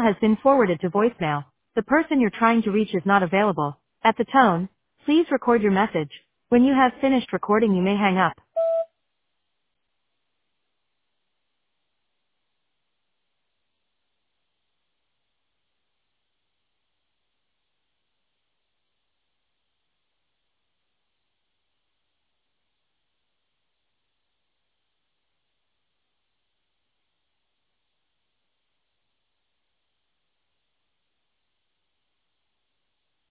has been forwarded to voicemail. The person you're trying to reach is not available. At the tone, please record your message. When you have finished recording, you may hang up.